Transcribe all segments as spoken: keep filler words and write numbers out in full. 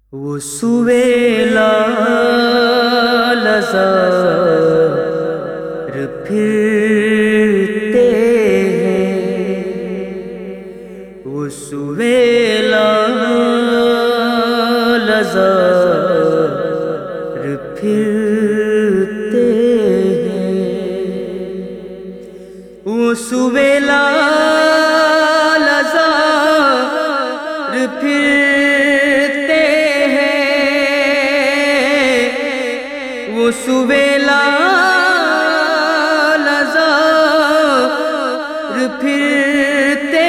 وہ سویلا لزار پھرتے ہیں، وہ سویلا لزار پھرتے ہیں، وہ سویلا لزار پھرتے وہ سویلا لزار پھرتے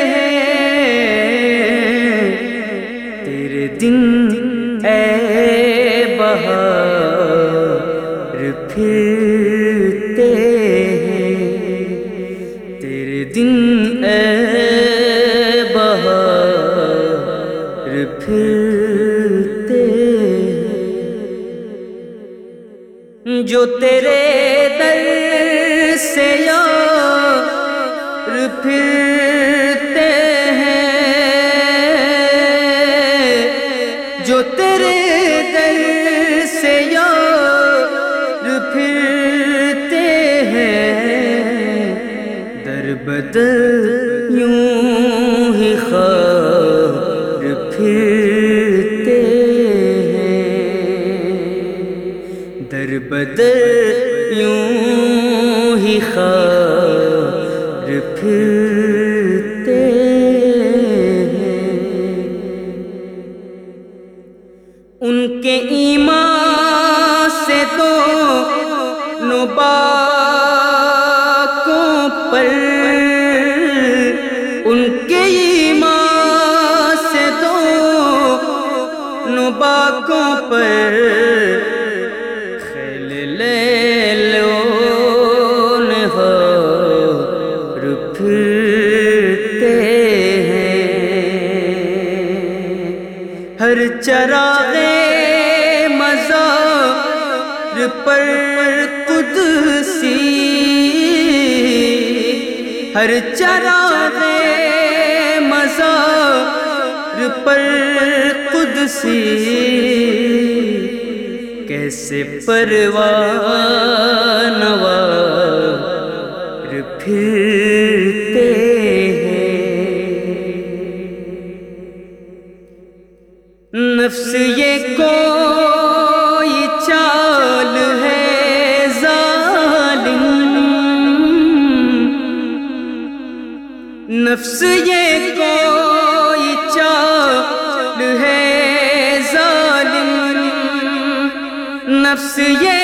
ہیں، تیرے دن اے بہار پھرتے ہیں، تیرے دن اے بہار پھرتے جو تیرے در سے یار پھرتے ہیں، جو تیرے در سے یار پھرتے ہیں، در بدر یوں ہی خار پھرتے در بدر یوں ہی خار پھرتے ہیں، ان کے ایمان سے دونوں باکوں پر، ان کے ایمان سے دونوں باکوں پر پھرتے ہیں، ہر چراغ مزار پر قدسی، ہر چراغ مزار پر قدسی، کیسے پروان وار پھرتے ہیں، نفس یہ کوئی چال ہے ظالم، نفس یہ کوئی چال ہے ظالم، نفس یہ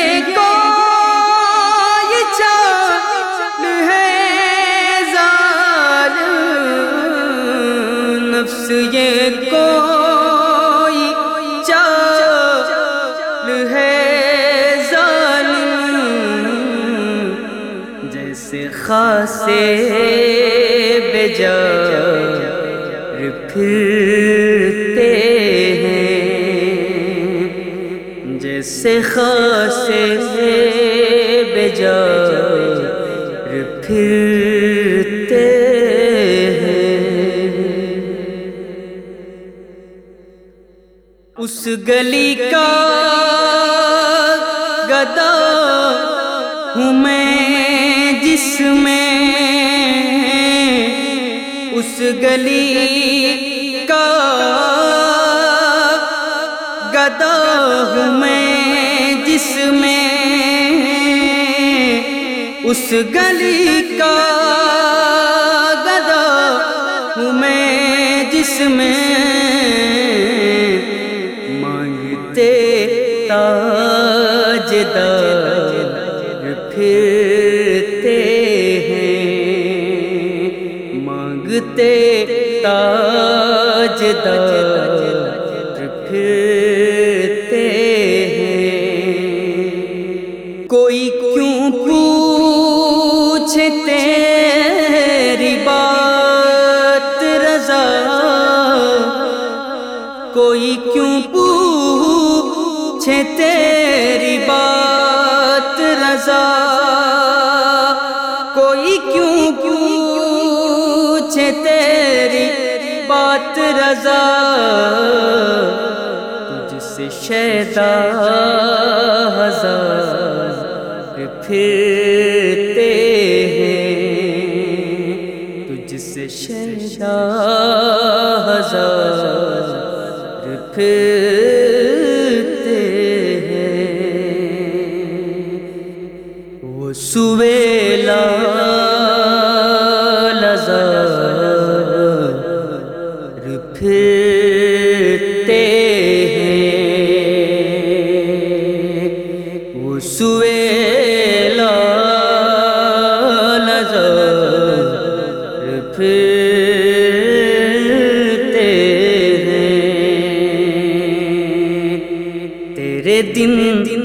کوئی چال ہے ظالم، نفس یہ کوئی چال ہے ظالم، جیسے خاصے بجار پھرتے ہیں، جیسے خاصے بجار پھرتے ہیں، اس گلی کا گدا ہوں میں جس میں، اس گلی کا گدا ہوں میں جس میں، اس گلی کا گدا ہوں میں جس میں، مانگتے تاجدار پھرتے ہیں، مانگتے تاجدار پھرتے ہیں، کوئی کیوں پوچھے تیری بات رضا، کوئی کیوں پوچھے تیری بات رضا، کوئی کیوں پوچھے تیری بات رضا، سے شیدا ہزار پھرتے ہیں، تجھ سے شیدا ہزار پھرتے ہیں، وہ سویلا پھرتے ہیں، وہ سویلا نظر پھرتے ہیں، تیرے دن